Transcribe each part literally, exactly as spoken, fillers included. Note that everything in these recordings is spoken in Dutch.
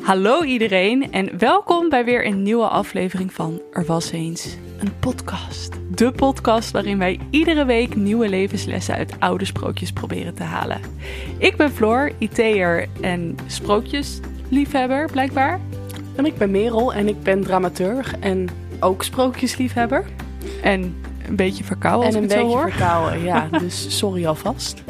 Hallo iedereen en welkom bij weer een nieuwe aflevering van Er Was Eens een podcast. De podcast waarin wij iedere week nieuwe levenslessen uit oude sprookjes proberen te halen. Ik ben Floor, I T'er en sprookjesliefhebber blijkbaar. En ik ben Merel en ik ben dramaturg en ook sprookjesliefhebber. En een beetje verkouden als en ik het zo hoor. En een beetje verkouden, ja. Dus sorry alvast.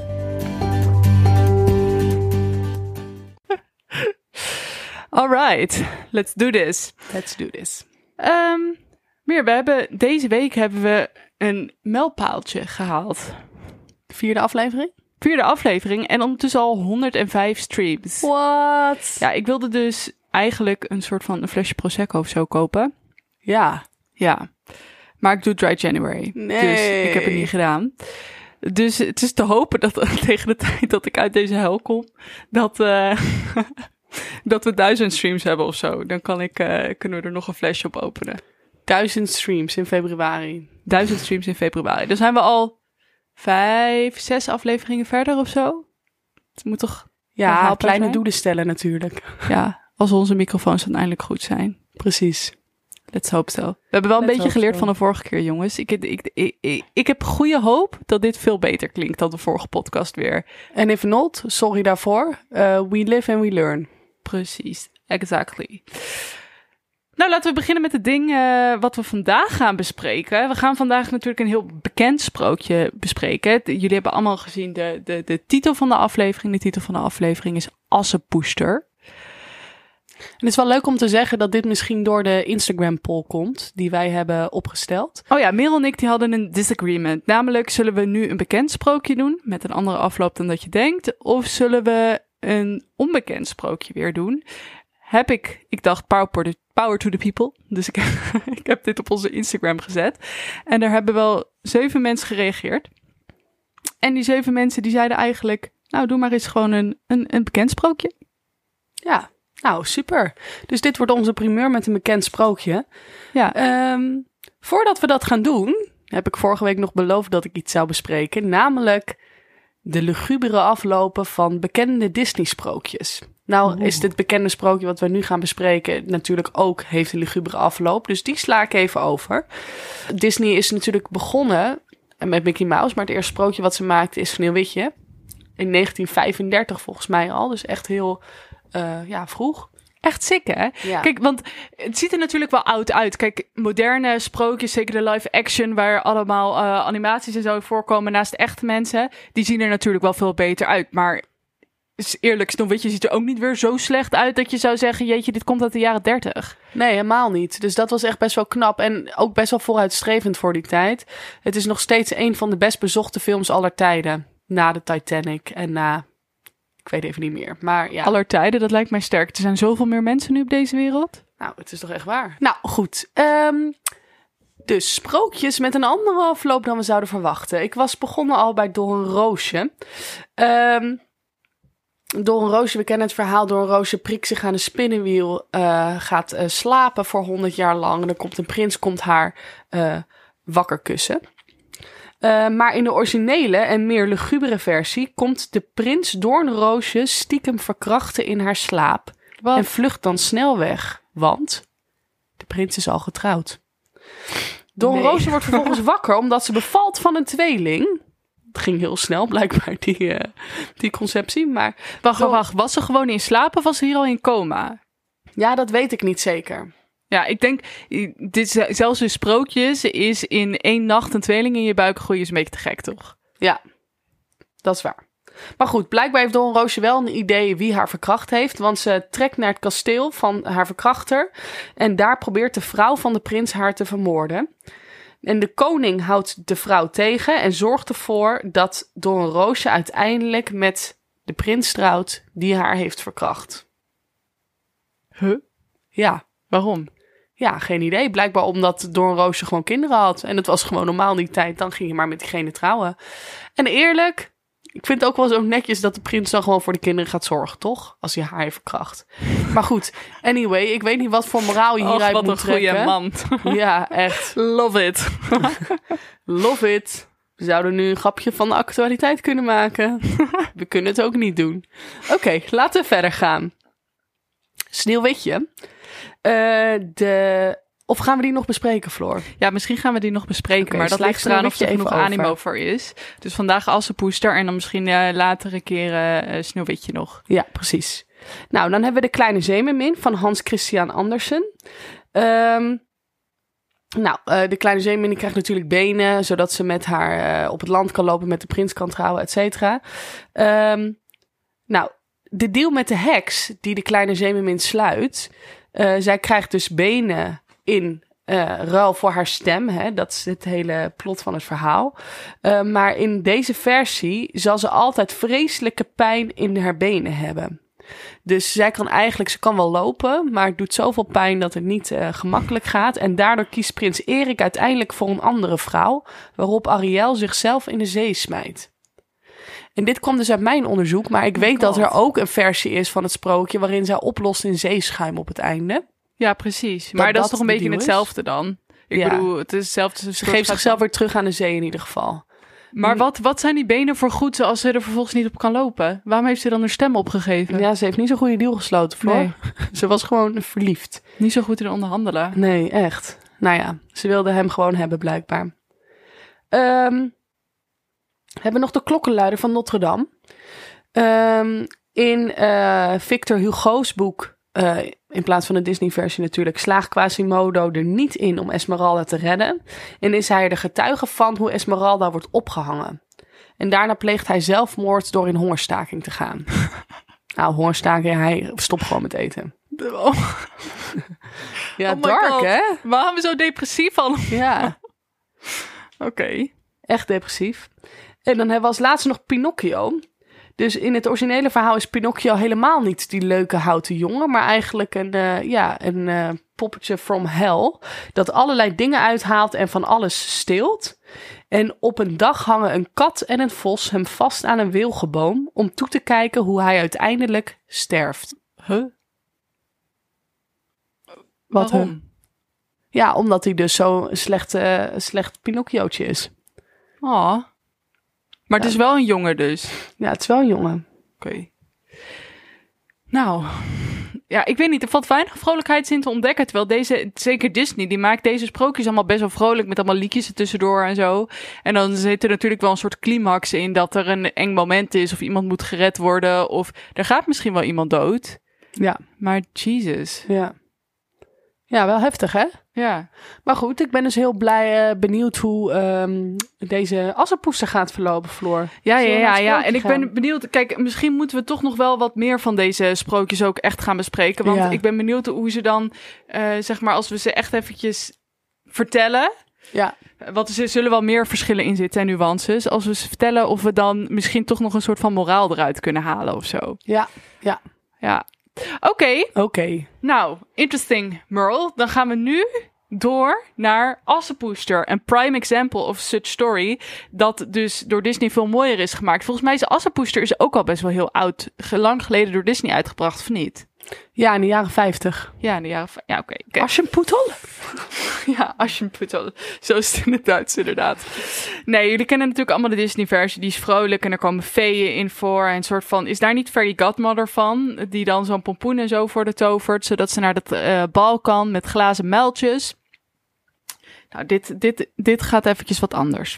Alright, let's do this. Let's do this. Um, Meer, we hebben, deze week hebben we een mijlpaaltje gehaald. Vierde aflevering? Vierde aflevering en ondertussen al honderdvijf streams. What? Ja, ik wilde dus eigenlijk een soort van een flesje Prosecco of zo kopen. Ja. Ja, maar ik doe Dry January. Nee. Dus ik heb het niet gedaan. Dus het is te hopen dat tegen de tijd dat ik uit deze hel kom, dat... Uh, dat we duizend streams hebben of zo. Dan kan ik, uh, kunnen we er nog een flesje op openen. Duizend streams in februari. Duizend streams in februari. Dan zijn we al vijf, zes afleveringen verder of zo. Het moet toch... Ja, kleine zijn? Doelen stellen natuurlijk. Ja, als onze microfoons dan eindelijk goed zijn. Precies. Let's hope so. We hebben wel een Let's beetje geleerd so. van de vorige keer, jongens. Ik, ik, ik, ik, ik, ik heb goede hoop dat dit veel beter klinkt dan de vorige podcast weer. En if not, sorry daarvoor. Uh, we live and we learn. Precies, exactly. Nou, laten we beginnen met het ding uh, wat we vandaag gaan bespreken. We gaan vandaag natuurlijk een heel bekend sprookje bespreken. Jullie hebben allemaal gezien de, de, de titel van de aflevering. De titel van de aflevering is Assepoester. En het is wel leuk om te zeggen dat dit misschien door de Instagram poll komt die wij hebben opgesteld. Oh ja, Merel en ik die hadden een disagreement. Namelijk, zullen we nu een bekend sprookje doen met een andere afloop dan dat je denkt? Of zullen we een onbekend sprookje weer doen? Heb ik, ik dacht power, power to the people. Dus ik, ik heb dit op onze Instagram gezet. En daar hebben wel zeven mensen gereageerd. En die zeven mensen die zeiden eigenlijk, nou doe maar eens gewoon een, een, een bekend sprookje. Ja. Nou, super. Dus dit wordt onze primeur met een bekend sprookje. Ja. Um, voordat we dat gaan doen, heb ik vorige week nog beloofd dat ik iets zou bespreken. Namelijk de lugubere aflopen van bekende Disney-sprookjes. Nou Oeh. is dit bekende sprookje wat we nu gaan bespreken natuurlijk ook heeft een lugubere afloop. Dus die sla ik even over. Disney is natuurlijk begonnen met Mickey Mouse, maar het eerste sprookje wat ze maakte is Sneeuwwitje. In negentien vijfendertig volgens mij al, dus echt heel... Uh, ja, vroeg. Echt sick, hè? Ja. Kijk, want het ziet er natuurlijk wel oud uit. Kijk, moderne sprookjes, zeker de live action, waar allemaal uh, animaties en zo voorkomen naast echte mensen, die zien er natuurlijk wel veel beter uit. Maar is eerlijk, Sneeuwwitje ziet er ook niet weer zo slecht uit dat je zou zeggen, jeetje, dit komt uit de jaren dertig. Nee, helemaal niet. Dus dat was echt best wel knap en ook best wel vooruitstrevend voor die tijd. Het is nog steeds een van de best bezochte films aller tijden. Na de Titanic en na... Ik weet even niet meer, maar ja. Aller tijden, dat lijkt mij sterk. Er zijn zoveel meer mensen nu op deze wereld. Nou, het is toch echt waar. Nou, goed. Um, dus sprookjes met een andere afloop dan we zouden verwachten. Ik was begonnen al bij Doornroosje. Um, Doornroosje, we kennen het verhaal. Doornroosje prikt zich aan een spinnenwiel, uh, gaat uh, slapen voor honderd jaar lang. En dan komt een prins, komt haar uh, wakker kussen. Uh, maar in de originele en meer lugubere versie komt de prins Doornroosje stiekem verkrachten in haar slaap. Wat? En vlucht dan snel weg, want de prins is al getrouwd. Doornroosje nee. wordt vervolgens wakker omdat ze bevalt van een tweeling. Het ging heel snel blijkbaar, die, uh, die conceptie. Maar wacht, Door... wacht, was ze gewoon in slaap of was ze hier al in coma? Ja, dat weet ik niet zeker. Ja, ik denk, dit, zelfs de sprookjes is in één nacht een tweeling in je buik groeien is een beetje te gek, toch? Ja, dat is waar. Maar goed, blijkbaar heeft Doornroosje wel een idee wie haar verkracht heeft. Want ze trekt naar het kasteel van haar verkrachter. En daar probeert de vrouw van de prins haar te vermoorden. En de koning houdt de vrouw tegen en zorgt ervoor dat Doornroosje uiteindelijk met de prins trouwt die haar heeft verkracht. Huh? Ja. Waarom? Ja, geen idee. Blijkbaar omdat Doornroosje gewoon kinderen had. En het was gewoon normaal die tijd. Dan ging je maar met diegene trouwen. En eerlijk, ik vind het ook wel zo netjes dat de prins dan gewoon voor de kinderen gaat zorgen, toch? Als hij haar heeft verkracht. Maar goed, anyway, ik weet niet wat voor moraal je hieruit Och, moet trekken. wat een goede man. Ja, echt. Love it. Love it. We zouden nu een grapje van de actualiteit kunnen maken. We kunnen het ook niet doen. Oké, okay, laten we verder gaan. Sneeuwwitje. Uh, de... Of gaan we die nog bespreken, Floor? Ja, misschien gaan we die nog bespreken. Okay, maar dat ligt eraan of er genoeg animo voor is. Dus vandaag Assepoester en dan misschien uh, latere keren uh, Sneeuwwitje nog. Ja, precies. Nou, dan hebben we de Kleine Zeemermin van Hans Christian Andersen. Um, nou, uh, de Kleine Zeemermin krijgt natuurlijk benen, zodat ze met haar uh, op het land kan lopen, met de prins kan trouwen, et cetera. Um, nou, de deal met de heks die de Kleine Zeemermin sluit, uh, zij krijgt dus benen in uh, ruil voor haar stem. Hè? Dat is het hele plot van het verhaal. Uh, maar in deze versie zal ze altijd vreselijke pijn in haar benen hebben. Dus zij kan eigenlijk, ze kan wel lopen, maar het doet zoveel pijn dat het niet uh, gemakkelijk gaat. En daardoor kiest prins Erik uiteindelijk voor een andere vrouw, waarop Ariel zichzelf in de zee smijt. En dit kwam dus uit mijn onderzoek, maar ik oh weet God. dat er ook een versie is van het sprookje waarin zij oplost in zeeschuim op het einde. Ja, precies. Dat, maar dat, dat is toch een beetje hetzelfde dan? Ik ja. bedoel, het is hetzelfde. Ze geeft zichzelf weer terug aan de zee in ieder geval. Maar wat, wat zijn die benen voor goed als ze er vervolgens niet op kan lopen? Waarom heeft ze dan haar stem opgegeven? Ja, ze heeft niet zo'n goede deal gesloten, Floor. Nee. Ze was gewoon verliefd. Niet zo goed in onderhandelen. Nee, echt. Nou ja, ze wilde hem gewoon hebben, blijkbaar. Um, hebben we nog de klokkenluider van Notre Dame. Um, in uh, Victor Hugo's boek, uh, in plaats van de Disney-versie natuurlijk, slaagt Quasimodo er niet in om Esmeralda te redden. En is hij er de getuige van hoe Esmeralda wordt opgehangen. En daarna pleegt hij zelfmoord door in hongerstaking te gaan. Nou, hongerstaking, hij stopt gewoon met eten. Oh. Ja, oh dark, God. Hè? Waarom we zo depressief allemaal? Ja. Oké. Okay. Echt depressief. En dan hebben we als laatste nog Pinocchio. Dus in het originele verhaal is Pinocchio helemaal niet die leuke houten jongen, maar eigenlijk een, uh, ja, een uh, poppetje from hell dat allerlei dingen uithaalt en van alles steelt. En op een dag hangen een kat en een vos hem vast aan een wilgenboom om toe te kijken hoe hij uiteindelijk sterft. Huh? Wat Waarom? Huh? Ja, omdat hij dus zo'n slecht, uh, slecht Pinocchiootje is. Oh. Maar het ja. is wel een jongen dus. Ja, het is wel een jongen. Oké. Okay. Nou, ja, ik weet niet. Er valt weinig vrolijkheid in te ontdekken. Terwijl deze, zeker Disney, die maakt deze sprookjes allemaal best wel vrolijk. Met allemaal liedjes er tussendoor en zo. En dan zit er natuurlijk wel een soort climax in. Dat er een eng moment is. Of iemand moet gered worden. Of er gaat misschien wel iemand dood. Ja. Maar Jesus. Ja. Ja, wel heftig, hè? Ja. Maar goed, ik ben dus heel blij, uh, benieuwd hoe um, deze Assepoester gaat verlopen, Floor. Ja, ja, ja, ja. En ik gaan? ben benieuwd, kijk, misschien moeten we toch nog wel wat meer van deze sprookjes ook echt gaan bespreken. Want ja. ik ben benieuwd hoe ze dan, uh, zeg maar, als we ze echt eventjes vertellen. Ja. Want er zullen wel meer verschillen in zitten en nuances. Als we ze vertellen of we dan misschien toch nog een soort van moraal eruit kunnen halen of zo. Ja, ja. Ja. Oké. Okay. Oké. Okay. Nou, interesting, Merle. Dan gaan we nu door naar Assepoester. Een prime example of such story. Dat dus door Disney veel mooier is gemaakt. Volgens mij is Assepoester is ook al best wel heel oud. Lang geleden door Disney uitgebracht, of niet? Ja, in de jaren vijftig. Ja, in de jaren... Ja, oké. Okay, okay. Aschenputtel? Ja, Aschenputtel. Zo is het in het Duits, inderdaad. Nee, jullie kennen natuurlijk allemaal de Disney-versie. Die is vrolijk en er komen feeën in voor. En een soort van... Is daar niet Fairy Godmother van? Die dan zo'n pompoen en zo voor de tovert. Zodat ze naar dat uh, bal kan met glazen muiltjes. Nou, dit, dit, dit gaat eventjes wat anders.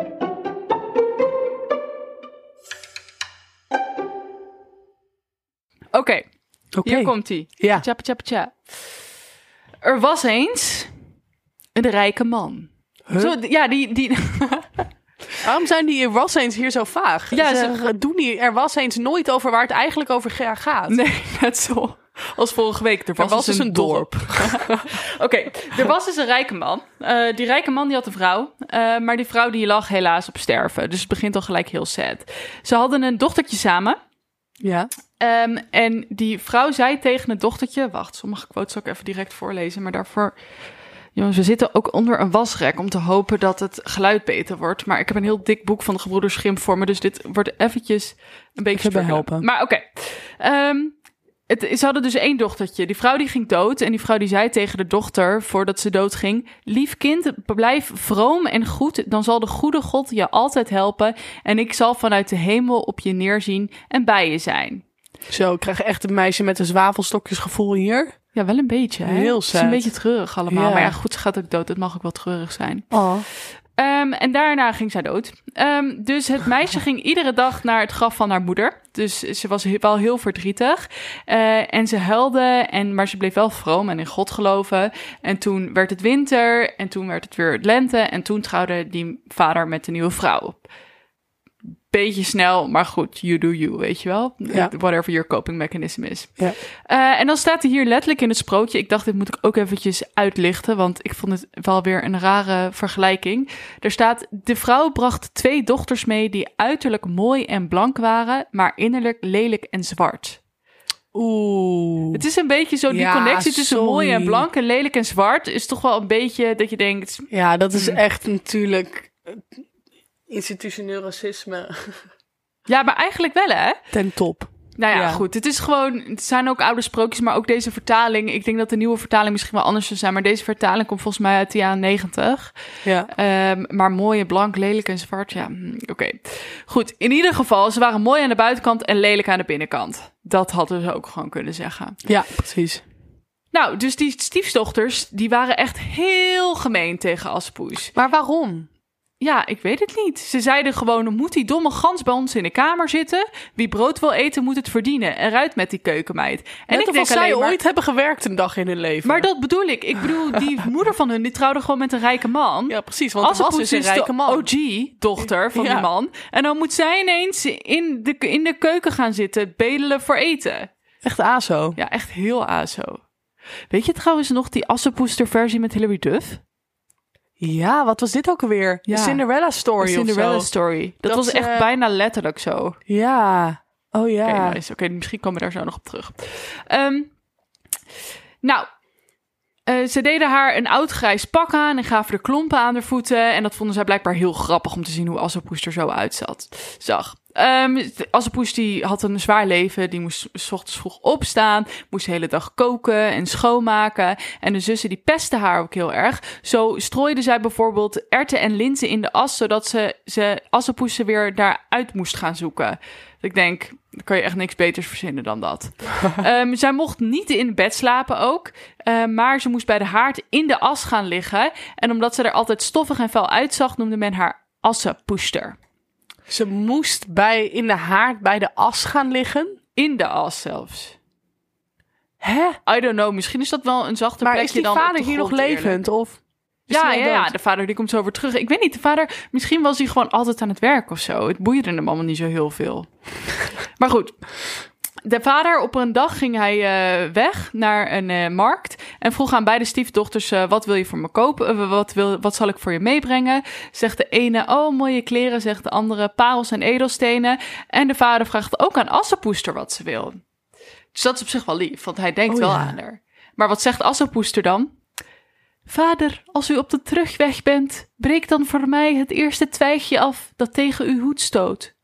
Oké. Okay. Okay. Hier komt-ie. Ja. Tjapa, tjapa, tja. Er was eens een rijke man. Huh? Zo, ja, die... die Waarom zijn die er was eens hier zo vaag? Ja, ze, ze doen die er was eens nooit over waar het eigenlijk over gaat. Nee, net zo als vorige week. Er was, er was dus een, een dorp. Oké, okay, er was dus een rijke man. Uh, die rijke man die had een vrouw. Uh, maar die vrouw die lag helaas op sterven. Dus het begint al gelijk heel sad. Ze hadden een dochtertje samen. Ja. Um, en die vrouw zei tegen het dochtertje... Wacht, sommige quotes zal ik even direct voorlezen. Maar daarvoor... Jongens, we zitten ook onder een wasrek om te hopen dat het geluid beter wordt. Maar ik heb een heel dik boek van de gebroeders Grimm voor me. Dus dit wordt eventjes een beetje te helpen. Maar oké. Okay. Um, ze hadden dus één dochtertje. Die vrouw die ging dood. En die vrouw die zei tegen de dochter, voordat ze dood ging... Lief kind, blijf vroom en goed. Dan zal de goede God je altijd helpen. En ik zal vanuit de hemel op je neerzien en bij je zijn. Zo, ik krijg echt een meisje met een zwavelstokjes gevoel hier. Ja, wel een beetje. Hè? Heel Het is sad. een beetje treurig allemaal. Ja. Maar ja, goed, ze gaat ook dood. Het mag ook wel treurig zijn. Oh. Um, en daarna ging zij dood. Um, dus het meisje ging iedere dag naar het graf van haar moeder. Dus ze was he- wel heel verdrietig. Uh, en ze huilde, en, maar ze bleef wel vroom en in God geloven. En toen werd het winter en toen werd het weer lente. En toen trouwde die vader met een nieuwe vrouw. Beetje snel, maar goed, you do you, weet je wel? Ja. Whatever your coping mechanism is. Ja. Uh, en dan staat er hier letterlijk in het sprookje. Ik dacht, dit moet ik ook eventjes uitlichten, want ik vond het wel weer een rare vergelijking. Er staat, de vrouw bracht twee dochters mee die uiterlijk mooi en blank waren, maar innerlijk lelijk en zwart. Oeh. Het is een beetje zo, die Ja, connectie tussen sorry. mooi en blank en lelijk en zwart is toch wel een beetje dat je denkt... Ja, dat is Hmm. echt natuurlijk institutioneel racisme Ja, maar eigenlijk wel, hè? ten top. Nou ja, Ja. goed. Het is gewoon, het zijn ook oude sprookjes, maar ook deze vertaling. Ik denk dat de nieuwe vertaling misschien wel anders zou zijn, maar deze vertaling komt volgens mij uit de jaren negentig. Ja. Um, maar mooi en blank, lelijk en zwart, ja, hm, oké. Okay. Goed, in ieder geval, ze waren mooi aan de buitenkant en lelijk aan de binnenkant. Dat hadden ze ook gewoon kunnen zeggen. Ja, precies. Nou, dus die stiefdochters, die waren echt heel gemeen tegen Assepoes. Maar waarom? Ja, ik weet het niet. Ze zeiden gewoon, moet die domme gans bij ons in de kamer zitten? Wie brood wil eten, moet het verdienen. Eruit met die keukenmeid. En Net ik of denk zij alleen maar, ooit hebben gewerkt een dag in hun leven. maar dat bedoel ik. Ik bedoel, die moeder van hun, die trouwde gewoon met een rijke man. Ja, precies, want het was Assepoes dus een is rijke de man. O G-dochter van Ja. die man. En dan moet zij ineens in de, in de keuken gaan zitten, bedelen voor eten. Echt aso. Ja, echt heel aso. Weet je trouwens nog die Assepoester versie met Hilary Duff? Ja, wat was dit ook alweer? Ja. De Cinderella story De Cinderella of zo. story. Dat, Dat was echt ze- bijna letterlijk zo. Ja. Oh ja. Oké, nice. Oké, misschien komen we daar zo nog op terug. Um, nou, uh, ze deden haar een oud grijs pak aan en gaven er klompen aan haar voeten. En dat vonden zij blijkbaar heel grappig om te zien hoe Assepoes er zo uitzat. Zag. Um, Assepoes die had een zwaar leven. Die moest 's ochtends vroeg opstaan. Moest de hele dag koken en schoonmaken. En de zussen die pesten haar ook heel erg. Zo strooide zij bijvoorbeeld erwten en linzen in de as, zodat ze, ze Assepoes ze weer daaruit moest gaan zoeken. Ik denk, dan kan je echt niks beters verzinnen dan dat. um, zij mocht niet in bed slapen ook. Uh, maar ze moest bij de haard in de as gaan liggen. En omdat ze er altijd stoffig en vuil uitzag, noemde men haar Assepoester. Ze moest bij, in de haard bij de as gaan liggen. In de as zelfs. Hè? I don't know, misschien is dat wel een zachter Maar plekje is die dan op vader de hier nog grond, eerlijk. levend? Of is Ja, hij ja, al ja, dood? de vader die komt zo weer terug. Ik weet niet, de vader, misschien was hij gewoon altijd aan het werk of zo. Het boeide hem allemaal niet zo heel veel. Maar goed, de vader op een dag ging hij uh, weg naar een uh, markt en vroeg aan beide stiefdochters, uh, wat wil je voor me kopen? Uh, wat, wil, wat zal ik voor je meebrengen? Zegt de ene, oh mooie kleren, zegt de andere, parels en edelstenen. En de vader vraagt ook aan Assepoester wat ze wil. Dus dat is op zich wel lief, want hij denkt Oh, wel ja. aan haar. Maar wat zegt Assepoester dan? Vader, als u op de terugweg bent, breek dan voor mij het eerste twijgje af dat tegen uw hoed stoot.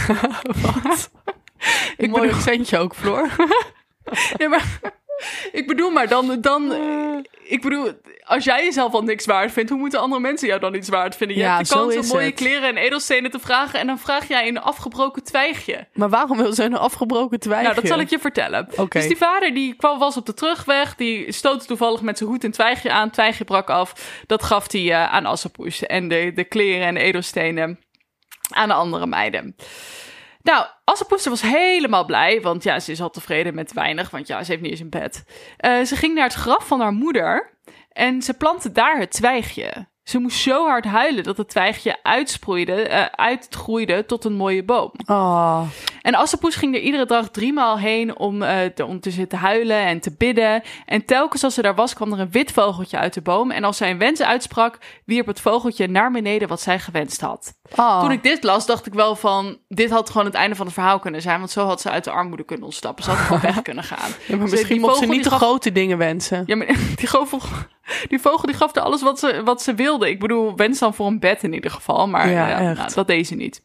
Wat? Ik Een mooi bedoel- accentje ook, Floor. Ja, maar ik bedoel maar, dan, dan ik bedoel, als jij jezelf al niks waard vindt, hoe moeten andere mensen jou dan iets waard vinden? Je Ja, hebt de zo kans om is mooie het. kleren en edelstenen te vragen en dan vraag jij een afgebroken twijgje. Maar waarom wil ze een afgebroken twijgje? Nou, dat zal ik je vertellen. Oké. Dus die vader die kwam, was op de terugweg, die stootte toevallig met zijn hoed een twijgje aan, het twijgje brak af. Dat gaf hij uh, aan Assepoes en de, de kleren en de edelstenen aan de andere meiden. Nou, Assepoester was helemaal blij, want ja, ze is al tevreden met weinig, want ja, ze heeft niet eens een bed. Uh, ze ging naar het graf van haar moeder en ze plantte daar het twijgje. Ze moest zo hard huilen dat het twijgje uitsproeide, uh, uitgroeide tot een mooie boom. Oh. En Assepoes ging er iedere dag driemaal heen om, uh, te, om te zitten huilen en te bidden. En telkens als ze daar was, kwam er een wit vogeltje uit de boom. En als zij een wens uitsprak, wierp het vogeltje naar beneden wat zij gewenst had. Oh. Toen ik dit las, dacht ik wel van, dit had gewoon het einde van het verhaal kunnen zijn. Want zo had ze uit de armoede kunnen ontsnappen. Ze had gewoon weg kunnen gaan. Ja, maar Ze- misschien die mocht ze vogel niet die de gaf- grote dingen wensen. Ja, maar die vogel, die vogel die gaf er alles wat ze, wat ze wilde. Ik bedoel, wens dan voor een bed in ieder geval. Maar Ja, ja, echt. nou, dat deed ze niet.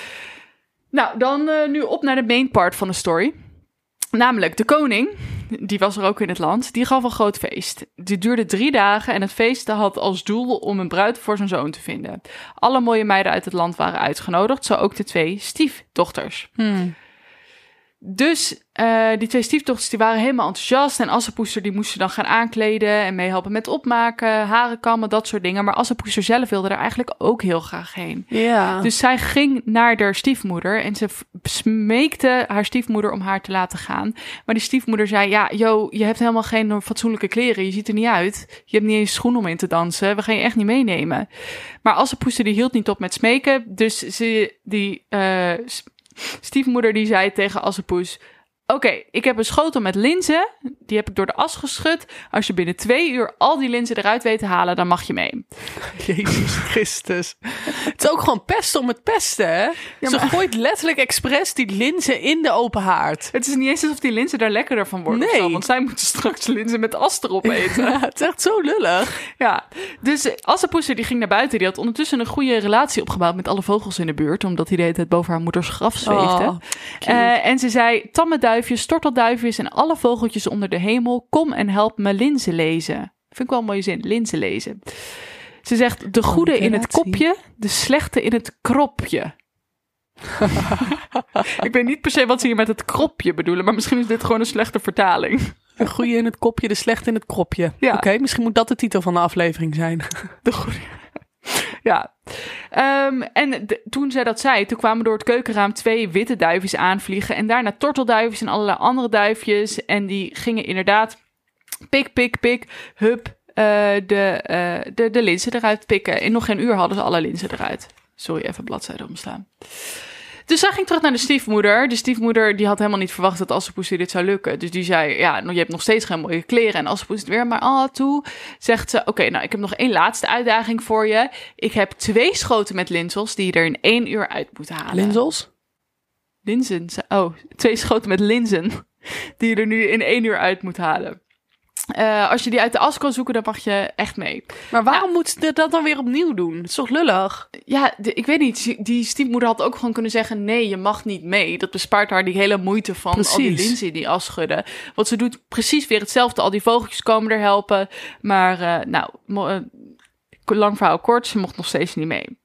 Nou, dan uh, nu op naar de main part van de story. Namelijk, de koning, die was er ook in het land, die gaf een groot feest. Die duurde drie dagen en het feest had als doel om een bruid voor zijn zoon te vinden. Alle mooie meiden uit het land waren uitgenodigd, zo ook de twee stiefdochters. Hmm. Dus uh, die twee stiefdochters die waren helemaal enthousiast. En Assepoester die moest ze dan gaan aankleden en meehelpen met opmaken, haren kammen, dat soort dingen. Maar Assepoester zelf wilde er eigenlijk ook heel graag heen. Ja. Dus zij ging naar haar stiefmoeder en ze smeekte haar stiefmoeder om haar te laten gaan. Maar die stiefmoeder zei, ja, joh, je hebt helemaal geen fatsoenlijke kleren. Je ziet er niet uit. Je hebt niet eens schoenen om in te dansen. We gaan je echt niet meenemen. Maar Assepoester die hield niet op met smeken. Dus ze, die... Uh, stiefmoeder die zei tegen Assepoes, oké, okay, ik heb een schotel met linzen. Die heb ik door de as geschud. Als je binnen twee uur al die linzen eruit weet te halen, dan mag je mee. Jezus Christus. Het is ook gewoon pesten om het pesten, hè? Ja, maar... Ze gooit letterlijk expres die linzen in de open haard. Het is niet eens alsof die linzen daar lekkerder van worden. Nee. Zo, want zij moeten straks linzen met as erop eten. Ja, het is echt zo lullig. Ja, dus Assepoester die ging naar buiten. Die had ondertussen een goede relatie opgebouwd met alle vogels in de buurt. Omdat hij de hele tijd boven haar moeders graf zweefde. Oh, uh, en ze zei, tamme duifjes, tortelduifjes en alle vogeltjes onder de hemel, kom en help me linzen lezen. Vind ik wel een mooie zin, linzen lezen. Ze zegt, de goede in het kopje, de slechte in het kropje. Ik weet niet per se wat ze hier met het kropje bedoelen, maar misschien is dit gewoon een slechte vertaling. De goede in het kopje, de slechte in het kropje. Ja. Oké, okay, misschien moet dat de titel van de aflevering zijn. De goede. Ja, um, en de, toen zij dat zei, toen kwamen door het keukenraam twee witte duifjes aanvliegen en daarna tortelduifjes en allerlei andere duifjes en die gingen inderdaad pik, pik, pik, hup, uh, de, uh, de, de linzen eruit pikken. In nog geen uur hadden ze alle linzen eruit. Sorry, even bladzijde omslaan. Dus zij ging terug naar de stiefmoeder. De stiefmoeder die had helemaal niet verwacht dat Assepoester dit zou lukken. Dus die zei, ja, je hebt nog steeds geen mooie kleren. En Assepoester weer maar ah, toe. Zegt ze, oké, okay, nou, ik heb nog één laatste uitdaging voor je. Ik heb twee schoten met linzels die je er in één uur uit moet halen. Linzels? Linzen. Oh, twee schoten met linzen die je er nu in één uur uit moet halen. Uh, als je die uit de as kan zoeken, dan mag je echt mee. Maar waarom ja. moet ze dat dan weer opnieuw doen? Het is toch lullig? Ja, de, ik weet niet. Die stiefmoeder had ook gewoon kunnen zeggen, nee, je mag niet mee. Dat bespaart haar die hele moeite van precies. al die linzen in die as schudden. Want ze doet precies weer hetzelfde. Al die vogeltjes komen er helpen. Maar uh, nou, mo- uh, lang verhaal kort, ze mocht nog steeds niet mee.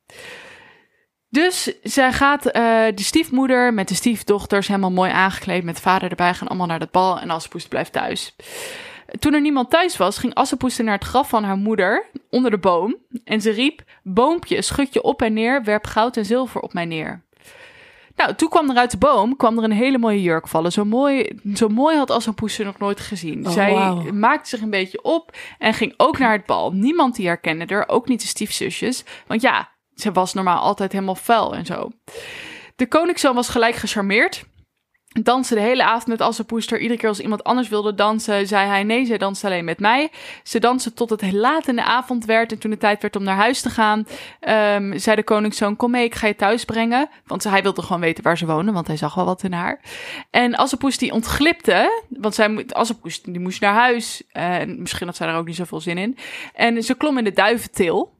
Dus zij gaat, uh, de stiefmoeder met de stiefdochters helemaal mooi aangekleed met vader erbij, gaan allemaal naar dat bal en Assepoester blijft thuis. Toen er niemand thuis was, ging Assepoester naar het graf van haar moeder onder de boom. En ze riep, boompje, schud je op en neer, werp goud en zilver op mij neer. Nou, toen kwam er uit de boom kwam er een hele mooie jurk vallen. Zo mooi, zo mooi had Assepoester nog nooit gezien. Oh, Zij wow. maakte zich een beetje op en ging ook naar het bal. Niemand die herkende haar, ook niet de stiefzusjes. Want ja, ze was normaal altijd helemaal vuil en zo. De koningszoon was gelijk gecharmeerd. Danste de hele avond met Assepoester. Iedere keer als iemand anders wilde dansen, zei hij nee, zij danste alleen met mij. Ze danste tot het laat in de avond werd. En toen het tijd werd om naar huis te gaan, um, zei de koningszoon, kom mee, ik ga je thuis brengen. Want hij wilde gewoon weten waar ze woonde, want hij zag wel wat in haar. En Assepoester die ontglipte, want zij, Assepoester die moest naar huis. En misschien had zij daar ook niet zoveel zin in. En ze klom in de duiventil.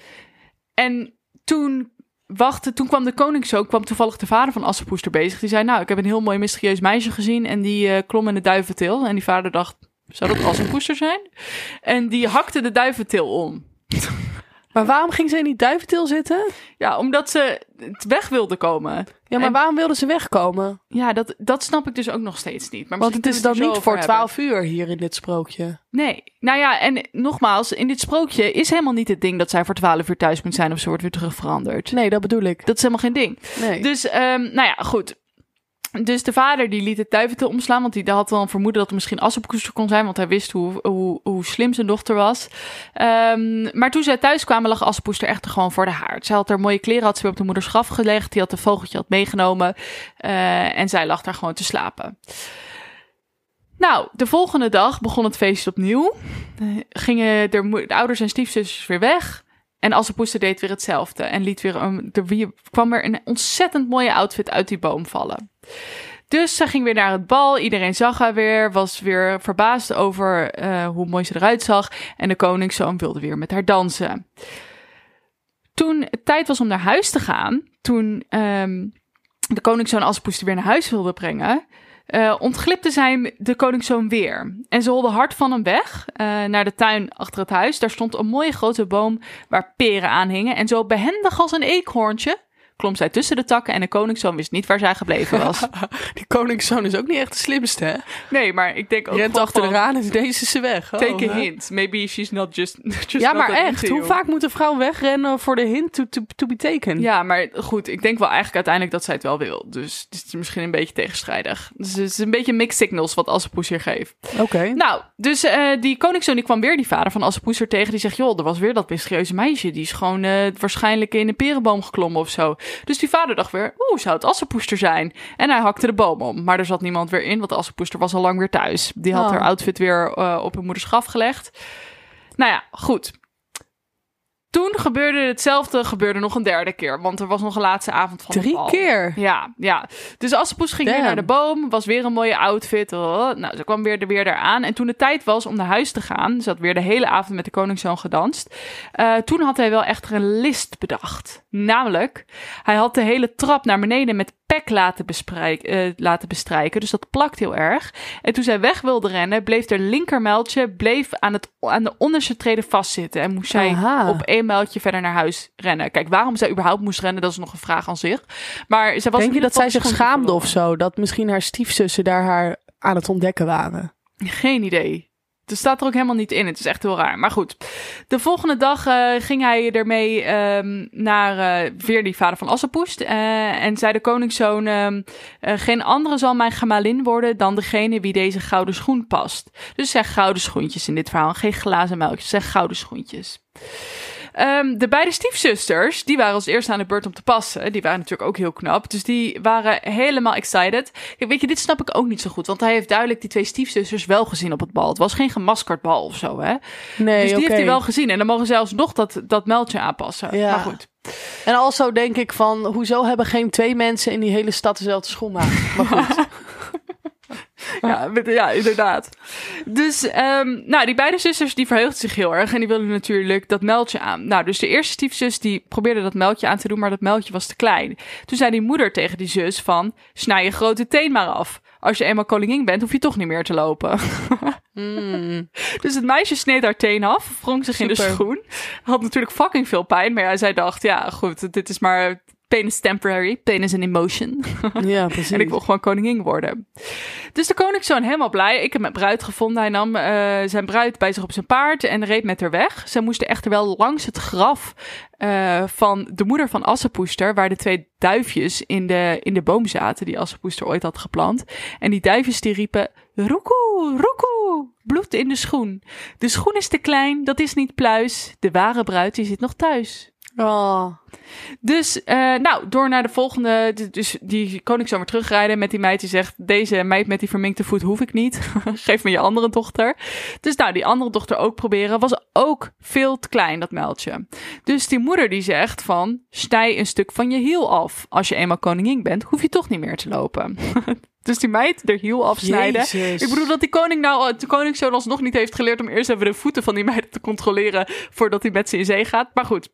En toen... Wachten, toen kwam de koningszoon, kwam toevallig de vader van Assepoester bezig. Die zei, nou, ik heb een heel mooi mysterieus meisje gezien en die uh, klom in de duiventil. En die vader dacht, zou dat Assepoester zijn? En die hakte de duiventil om. Maar waarom ging ze in die duiventil zitten? Ja, omdat ze weg wilde komen. Ja, maar en, waarom wilde ze wegkomen? Ja, dat, dat snap ik dus ook nog steeds niet. Maar want het is dan niet voor twaalf uur hier in dit sprookje. Nee. Nou ja, en nogmaals, in dit sprookje is helemaal niet het ding dat zij voor twaalf uur thuis moet zijn of ze wordt weer terug veranderd. Nee, dat bedoel ik. Dat is helemaal geen ding. Nee. Dus, um, nou ja, goed. Dus de vader die liet het duiventil omslaan, want hij had wel een vermoeden dat het misschien Assepoester kon zijn, want hij wist hoe, hoe, hoe slim zijn dochter was. Um, maar toen zij thuis kwamen, lag Assepoester echt gewoon voor de haard. Zij had haar mooie kleren, had ze weer op de moeders graf gelegd, die had een vogeltje had meegenomen uh, en zij lag daar gewoon te slapen. Nou, de volgende dag begon het feest opnieuw. Uh, gingen de, mo- de ouders en stiefzusters weer weg. En Assepoester deed weer hetzelfde. En liet weer een, er kwam er een ontzettend mooie outfit uit die boom vallen. Dus ze ging weer naar het bal. Iedereen zag haar weer. Was weer verbaasd over uh, hoe mooi ze eruit zag. En de koningszoon wilde weer met haar dansen. Toen het tijd was om naar huis te gaan. Toen um, de koningszoon Assepoester weer naar huis wilde brengen. Uh, ontglipte zij de koningszoon weer. En ze holde hard van hem weg uh, naar de tuin achter het huis. Daar stond een mooie grote boom waar peren aan hingen. En zo behendig als een eekhoorntje klom zij tussen de takken en de koningszoon wist niet waar zij gebleven was. Die koningszoon is ook niet echt de slimste, hè? Nee, maar ik denk ook Rent achter de raam en deze ze weg. Oh, take a hint. Maybe she's not just, just ja, maar not echt. Hoe vaak moet een vrouw wegrennen voor de hint to, to, to be taken? Ja, maar goed. Ik denk wel eigenlijk uiteindelijk dat zij het wel wil. Dus het is misschien een beetje tegenstrijdig. Dus het is een beetje mixed signals wat Assepoes hier geeft. Oké. Okay. Nou, dus uh, die koningszoon die kwam weer die vader van Assepoes er tegen. Die zegt, joh, er was weer dat mysterieuze meisje. Die is gewoon uh, waarschijnlijk in een perenboom geklommen of zo. Dus die vader dacht weer, oeh, zou het Assepoes er zijn? En hij hakte de boom om. Maar er zat niemand weer in, want Assepoes was al lang weer thuis. Die had oh. haar outfit weer uh, op haar moeders graf gelegd. Nou ja, goed. Toen gebeurde hetzelfde, gebeurde nog een derde keer. Want er was nog een laatste avond van Drie de bal. keer? Ja, ja. Dus Assepoes ging Damn. weer naar de boom. Was weer een mooie outfit. Oh, nou, ze kwam weer, weer eraan. En toen het tijd was om naar huis te gaan. Ze had weer de hele avond met de koningszoon gedanst. Uh, toen had hij wel echter een list bedacht. Namelijk, hij had de hele trap naar beneden met pek laten, uh, laten bestrijken. Dus dat plakt heel erg. En toen zij weg wilde rennen, bleef haar linkermuiltje bleef aan, het, aan de onderste treden vastzitten. En moest zij Aha. op één muiltje verder naar huis rennen. Kijk, waarom zij überhaupt moest rennen, dat is nog een vraag aan zich. Maar zij was Denk je dat zij zich schaamde of zo? Dat misschien haar stiefzussen daar haar aan het ontdekken waren? Geen idee. Het staat er ook helemaal niet in. Het is echt heel raar. Maar goed. De volgende dag uh, ging hij ermee um, naar uh, weer die vader van Assepoes. Uh, en zei de koningszoon, uh, uh, geen andere zal mijn gemalin worden dan degene wie deze gouden schoen past. Dus zeg gouden schoentjes in dit verhaal. Geen glazen melkjes, zeg gouden schoentjes. Um, de beide stiefzusters, die waren als eerste aan de beurt om te passen. Die waren natuurlijk ook heel knap. Dus die waren helemaal excited. Kijk, weet je, dit snap ik ook niet zo goed. Want hij heeft duidelijk die twee stiefzusters wel gezien op het bal. Het was geen gemaskerd bal of zo, hè? Nee, dus die okay. heeft hij wel gezien. En dan mogen zelfs nog dat, dat meldje aanpassen. Ja. Maar goed. En also denk ik van, hoezo hebben geen twee mensen in die hele stad dezelfde schoen maken? Maar goed. Ja, ja, inderdaad. Dus, um, nou, die beide zusters, die verheugden zich heel erg. En die wilden natuurlijk dat meldje aan. Nou, dus de eerste stiefzus, die probeerde dat meldje aan te doen, maar dat meldje was te klein. Toen zei die moeder tegen die zus van, snij je grote teen maar af. Als je eenmaal koningin bent, hoef je toch niet meer te lopen. mm. Dus het meisje sneed haar teen af, wrong zich Super. in de schoen. Had natuurlijk fucking veel pijn, maar ja, zij dacht, ja, goed, dit is maar... Pain is temporary, pain is an emotion. Ja, precies. En ik wil gewoon koningin worden. Dus de koningszoon helemaal blij. Ik heb mijn bruid gevonden. Hij nam uh, zijn bruid bij zich op zijn paard en reed met haar weg. Ze moesten echter wel langs het graf uh, van de moeder van Assepoester, waar de twee duifjes in de, in de boom zaten die Assepoester ooit had geplant. En die duifjes die riepen, roekoe, roekoe, bloed in de schoen. De schoen is te klein, dat is niet pluis. De ware bruid die zit nog thuis. Oh. Dus, uh, nou, door naar de volgende. Dus die koningszoon weer terugrijden met die meid die zegt, deze meid met die verminkte voet hoef ik niet. Geef me je andere dochter. Dus nou, die andere dochter ook proberen. Was ook veel te klein, dat muiltje. Dus die moeder die zegt van, snij een stuk van je hiel af. Als je eenmaal koningin bent, hoef je toch niet meer te lopen. Dus die meid er hiel afsnijden. Jezus. Ik bedoel dat die koning nou, de koningszoon alsnog niet heeft geleerd om eerst even de voeten van die meid te controleren voordat hij met ze in zee gaat. Maar goed.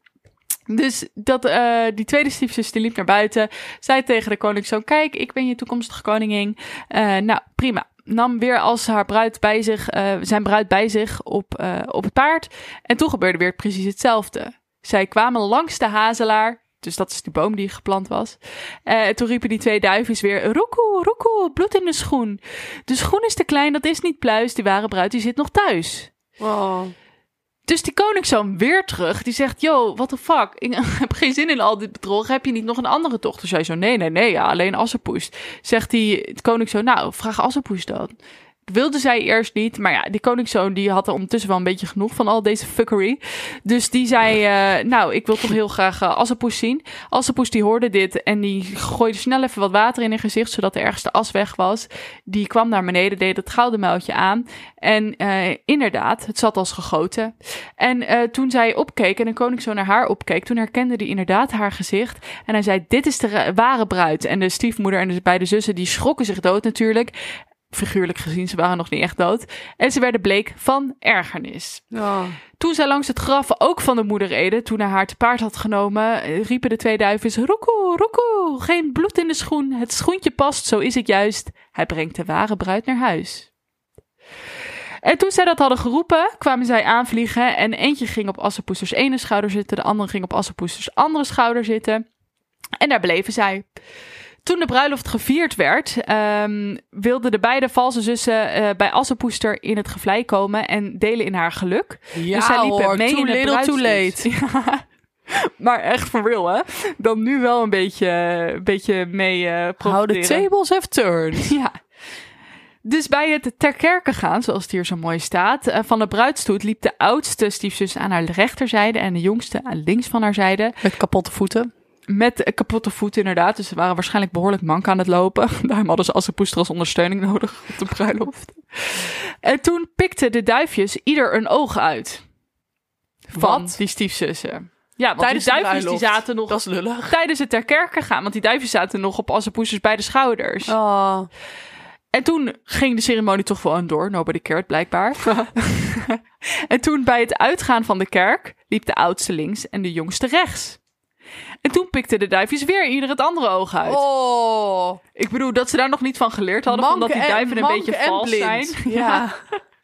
Dus dat, uh, die tweede stiefzus die liep naar buiten, zei tegen de koningszoon, kijk, ik ben je toekomstige koningin. Uh, nou, prima. Nam weer als haar bruid bij zich, uh, zijn bruid bij zich op, uh, op het paard. En toen gebeurde weer precies hetzelfde. Zij kwamen langs de hazelaar. Dus dat is die boom die geplant was. Uh, toen riepen die twee duifjes weer, roekoe, roekoe, bloed in de schoen. De schoen is te klein, dat is niet pluis. Die ware bruid die zit nog thuis. Oh. Dus die koningszoon weer terug. Die zegt, yo, what the fuck? Ik heb geen zin in al dit bedrog. Heb je niet nog een andere dochter? Zij zo, nee, nee, nee, ja, alleen Assepoes. Zegt die koningszoon, nou, vraag Assepoes dan. Wilde zij eerst niet, maar ja, die koningszoon die had er ondertussen wel een beetje genoeg van al deze fuckery. Dus die zei, uh, nou, ik wil toch heel graag uh, Assepoes zien. Assepoes die hoorde dit en die gooide snel even wat water in haar gezicht, zodat de ergste as weg was. Die kwam naar beneden, deed het gouden muiltje aan. En uh, inderdaad, het zat als gegoten. En uh, toen zij opkeek en de koningszoon naar haar opkeek, toen herkende hij inderdaad haar gezicht. En hij zei, dit is de ra- ware bruid. En de stiefmoeder en de beide zussen, die schrokken zich dood natuurlijk. Figuurlijk gezien, ze waren nog niet echt dood. En ze werden bleek van ergernis. Oh. Toen zij langs het graf ook van de moeder reden, toen hij haar te paard had genomen, riepen de twee duifjes, roekoe, roekoe, geen bloed in de schoen. Het schoentje past, zo is het juist. Hij brengt de ware bruid naar huis. En toen zij dat hadden geroepen, kwamen zij aanvliegen. En eentje ging op Assepoesters ene schouder zitten, de andere ging op Assepoesters andere schouder zitten. En daar bleven zij. Toen de bruiloft gevierd werd, um, wilden de beide valse zussen uh, bij Assepoester in het gevlei komen en delen in haar geluk. Ja dus zij liepen hoor, mee too in de little too bruidslied. late. Ja. Maar echt for real, hè? Dan nu wel een beetje, een beetje mee uh, profiteren. How the tables have turned. Ja. Dus bij het ter kerke gaan, zoals het hier zo mooi staat, uh, van de bruidstoet liep de oudste stiefzus aan haar rechterzijde en de jongste aan links van haar zijde. Met kapotte voeten. Met kapotte voeten inderdaad, dus ze waren waarschijnlijk behoorlijk mank aan het lopen. Daarom hadden ze Assepoester als ondersteuning nodig op de bruiloft. En toen pikten de duifjes ieder een oog uit. Van Wat? die stiefzussen. Ja, want Tijdens die de duifjes die bruiloft. zaten nog Dat is lullig. tijdens het ter kerke gaan. Want die duifjes zaten nog op Assepoesters bij de schouders. Oh. En toen ging de ceremonie toch wel aan door. Nobody cared, blijkbaar. En toen bij het uitgaan van de kerk liep de oudste links en de jongste rechts. En toen pikten de duifjes weer ieder het andere oog uit. Oh. Ik bedoel, dat ze daar nog niet van geleerd hadden. Manke Omdat die duiven en, een beetje manke en vals blind. zijn. Ja.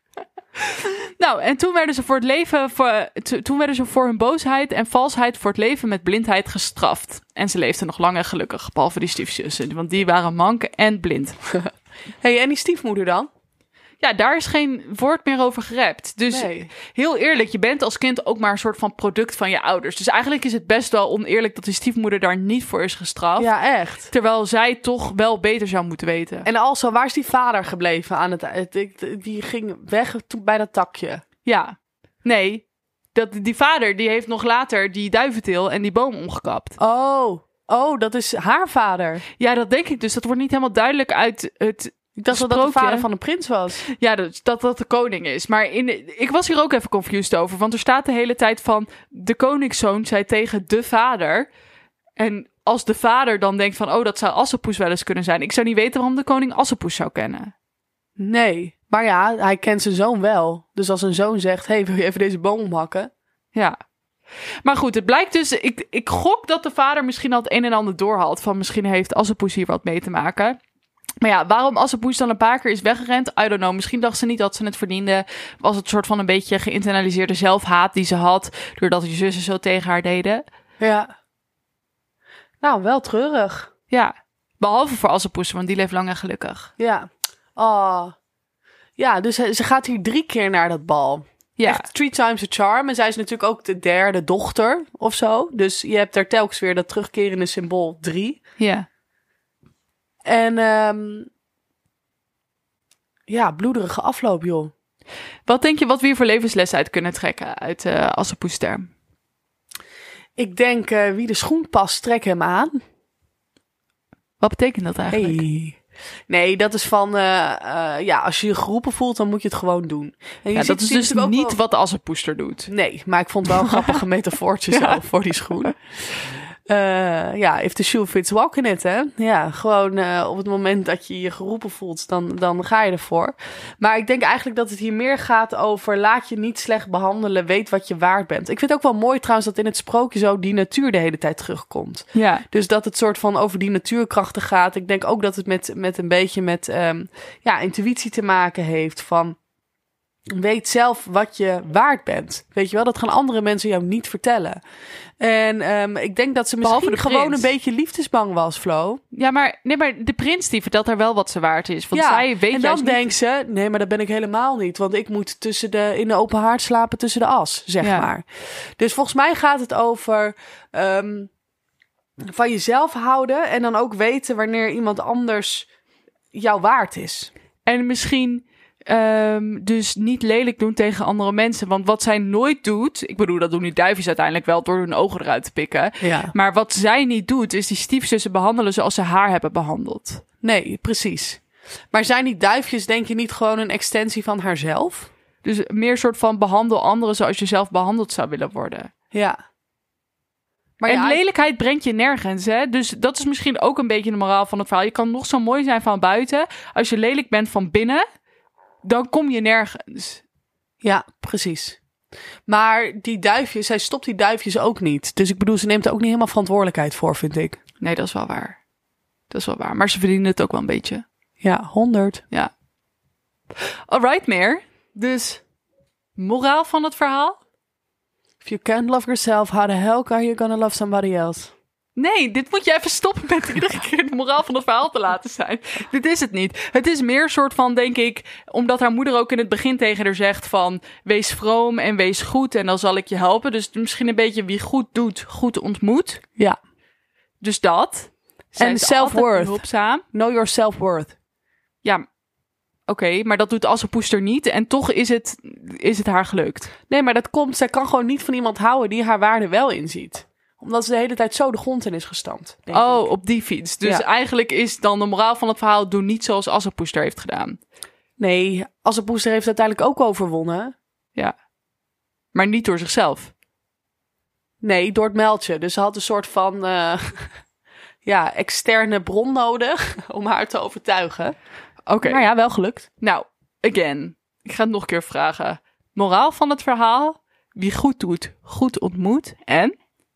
Nou, en toen werden ze voor het leven, voor, to, toen werden ze voor hun boosheid en valsheid voor het leven met blindheid gestraft. En ze leefden nog lang en gelukkig, behalve die stiefzussen, want die waren mank en blind. Hey, en die stiefmoeder dan? Ja, daar is geen woord meer over gerept. Dus Nee. heel eerlijk, je bent als kind ook maar een soort van product van je ouders. Dus eigenlijk is het best wel oneerlijk dat die stiefmoeder daar niet voor is gestraft. Ja, echt. Terwijl zij toch wel beter zou moeten weten. En also, waar is die vader gebleven aan het... het, het die ging weg toen bij dat takje. Ja, nee. Dat, die vader die heeft nog later die duiventil en die boom omgekapt. Oh. Oh, dat is haar vader. Ja, dat denk ik dus. Dat wordt niet helemaal duidelijk uit het... Ik dacht dat dat de sprookje. vader van de prins was. Ja, dat, dat dat de koning is. Maar in, ik was hier ook even confused over. Want er staat de hele tijd van... De koningszoon zei tegen de vader. En als de vader dan denkt van... Oh, dat zou Assepoes wel eens kunnen zijn. Ik zou niet weten waarom de koning Assepoes zou kennen. Nee. Maar ja, hij kent zijn zoon wel. Dus als een zoon zegt... Hey, wil je even deze boom omhakken? Ja. Maar goed, het blijkt dus... Ik, ik gok dat de vader misschien al het een en ander doorhad. Van misschien heeft Assepoes hier wat mee te maken... Maar ja, waarom Assepoes dan een paar keer is weggerend? I don't know. Misschien dacht ze niet dat ze het verdiende. Was het soort van een beetje geïnternaliseerde zelfhaat die ze had... doordat die zussen zo tegen haar deden. Ja. Nou, wel treurig. Ja, behalve voor Assepoes, want die leeft lang en gelukkig. Ja. Oh. Ja, dus ze gaat hier drie keer naar dat bal. Ja, Echt three times a charm. En zij is natuurlijk ook de derde dochter of zo. Dus je hebt daar telkens weer dat terugkerende symbool drie. ja. En um, ja, bloederige afloop, joh. Wat denk je wat we hier voor levenslessen uit kunnen trekken uit uh, Assepoester? Ik denk, uh, wie de schoen past, trek hem aan. Wat betekent dat eigenlijk? Hey. Nee, dat is van, uh, uh, ja, als je je geroepen voelt, dan moet je het gewoon doen. En je Ja, ziet, dat is ziet dus natuurlijk ook niet wel... wat Assepoester doet. Nee, maar ik vond wel een grappige metafoortje Ja. zo voor die schoen. Uh, ja, if the shoe fits, walk in it, hè. Ja, gewoon uh, op het moment dat je je geroepen voelt, dan, dan ga je ervoor. Maar ik denk eigenlijk dat het hier meer gaat over... laat je niet slecht behandelen, weet wat je waard bent. Ik vind het ook wel mooi trouwens dat in het sprookje zo die natuur de hele tijd terugkomt. Ja, Dus dat het soort van over die natuurkrachten gaat. Ik denk ook dat het met, met een beetje met um, ja, intuïtie te maken heeft van... weet zelf wat je waard bent. Weet je wel, dat gaan andere mensen jou niet vertellen. En um, ik denk dat ze misschien Behalve de gewoon prins. een beetje liefdesbang was, Flo. ja maar, nee, maar de prins die vertelt haar wel wat ze waard is. Want ja, zij weet en dan juist niet... denkt ze, nee, maar dat ben ik helemaal niet. Want ik moet tussen de, in de open haard slapen tussen de as, zeg Ja. maar. Dus volgens mij gaat het over... Um, van jezelf houden en dan ook weten wanneer iemand anders jou waard is. En misschien um, dus niet lelijk doen tegen andere mensen. Want wat zij nooit doet... Ik bedoel, dat doen die duifjes uiteindelijk wel door hun ogen eruit te pikken. Ja. Maar wat zij niet doet, is die stiefzussen behandelen zoals ze haar hebben behandeld. Nee, precies. Maar zijn die duifjes denk je niet gewoon een extensie van haarzelf? Dus meer soort van behandel anderen zoals je zelf behandeld zou willen worden. Ja. Maar en ja, lelijkheid brengt je nergens, hè? Dus dat is misschien ook een beetje de moraal van het verhaal. Je kan nog zo mooi zijn van buiten. Als je lelijk bent van binnen, dan kom je nergens. Ja, precies. Maar die duifjes, zij stopt die duifjes ook niet. Dus ik bedoel, ze neemt er ook niet helemaal verantwoordelijkheid voor, vind ik. Nee, dat is wel waar. Dat is wel waar. Maar ze verdienen het ook wel een beetje. Ja, honderd. Ja. Alright, meer. Dus, moraal van het verhaal? If you can't love yourself, how the hell are you gonna love somebody else? Nee, dit moet je even stoppen met iedere keer de moraal van het verhaal te laten zijn. Dit is het niet. Het is meer soort van, denk ik, omdat haar moeder ook in het begin tegen haar zegt van, wees vroom en wees goed en dan zal ik je helpen. Dus misschien een beetje wie goed doet, goed ontmoet. Ja. Dus dat. En self-worth. Hulpzaam. Know your self-worth. Ja, oké, okay, maar dat doet Assepoester niet en toch is het, is het haar gelukt. Nee, maar dat komt, zij kan gewoon niet van iemand houden die haar waarde wel inziet. Omdat ze de hele tijd zo de grond in is gestampt. Denk oh, ik. Op die fiets. Dus ja. eigenlijk is dan de moraal van het verhaal, doe niet zoals Assepoester heeft gedaan. Nee, Assepoester heeft uiteindelijk ook overwonnen. Ja, maar niet door zichzelf. Nee, door het meldje. Dus ze had een soort van uh, ja, externe bron nodig om haar te overtuigen. Oké. Okay. Maar ja, wel gelukt. Nou, again. Ik ga het nog een keer vragen. Moraal van het verhaal. Wie goed doet, goed ontmoet. En?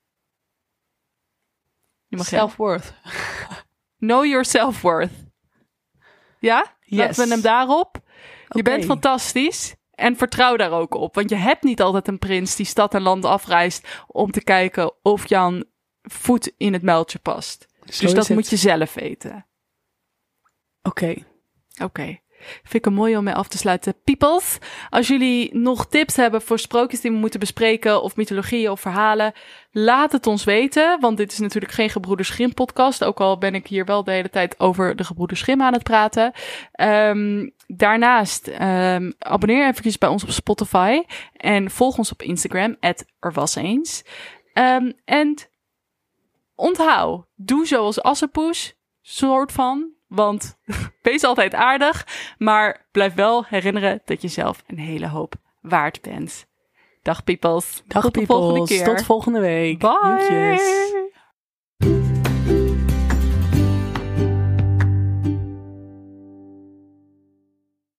Self-worth. Know your self-worth. Ja? Yes. Laten we hem daarop. Je Okay. bent fantastisch. En vertrouw daar ook op. Want je hebt niet altijd een prins die stad en land afreist om te kijken of Jan voet in het muiltje past. Zo dus dat het. moet je zelf weten. Oké. Okay. Oké. Okay. Vind ik een mooi om mee af te sluiten. Peoples, als jullie nog tips hebben voor sprookjes die we moeten bespreken, of mythologieën of verhalen, laat het ons weten. Want dit is natuurlijk geen Gebroeders Grimm podcast. Ook al ben ik hier wel de hele tijd over de Gebroeders Grimm aan het praten. Um, daarnaast um, abonneer eventjes bij ons op Spotify. En volg ons op Instagram, at erwaseens. Um, en onthoud, doe zoals Assepoes, soort van. Want wees altijd aardig, maar blijf wel herinneren dat je zelf een hele hoop waard bent. Dag peoples. Dag Tot peoples. de volgende keer. Tot volgende week. Bye. Groetjes.